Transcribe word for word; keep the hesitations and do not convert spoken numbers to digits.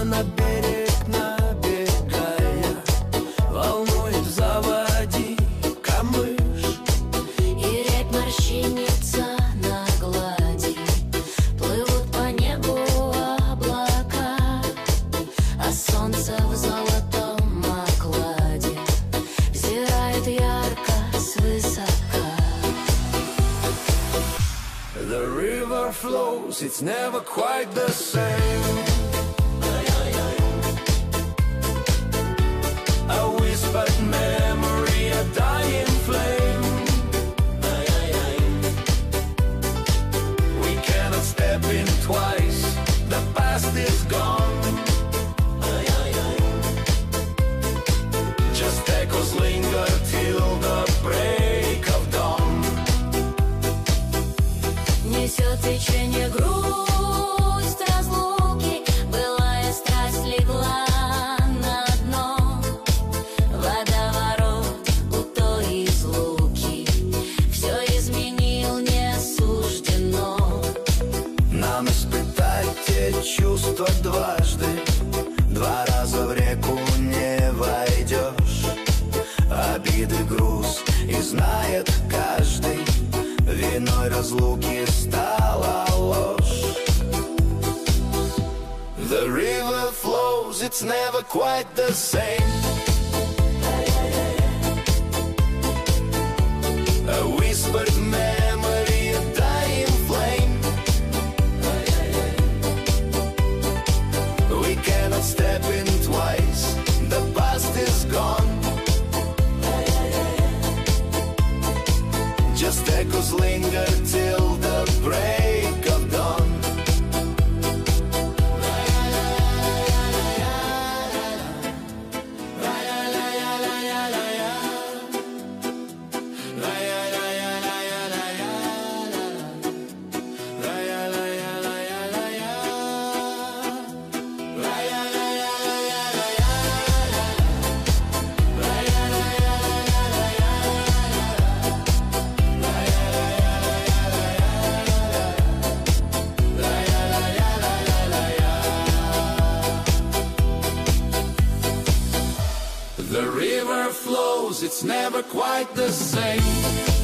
на берег набегая, волнует в заводи камыш. И рябь морщинится на глади, плывут по небу облака, а солнце в золотом окладе взирает ярко свысока. The river flows, it's never quite the same. A whispered memory, a dying flame. We cannot step in twice, the past is gone. Just echoes linger till the break of dawn. Несет течение грусть разлуки, былая страсть легла на дно. Водоворот у той излуки все изменил, не суждено. Нам испытать те чувства дважды, два раза в реку не войдешь. Обиды, груз, и знает каждый, виной разлуки стала ложь. The river flows, it's never quite the same. A whispered memory, a dying flame. We cannot step in twice, the past is gone. Just echoes linger till the break of dawn. The river flows, it's never quite the same.